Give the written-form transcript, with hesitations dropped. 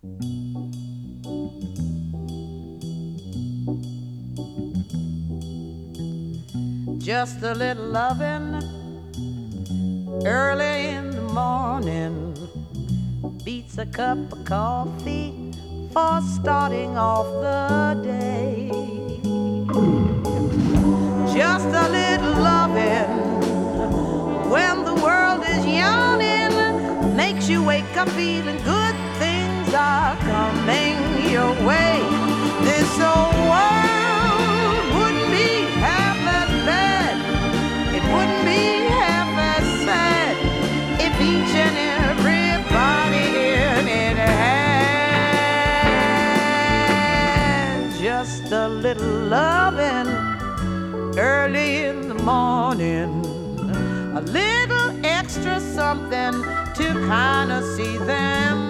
Just a little loving early in the morning beats a cup of coffee for starting off the day. Just a little loving when the world is yawning makes you wake up feeling good. Things are coming your way. This old world wouldn't be half as bad. It wouldn't be half as sad if each and everybody in it had just a little loving early in the morning, a little extra something to kind of see them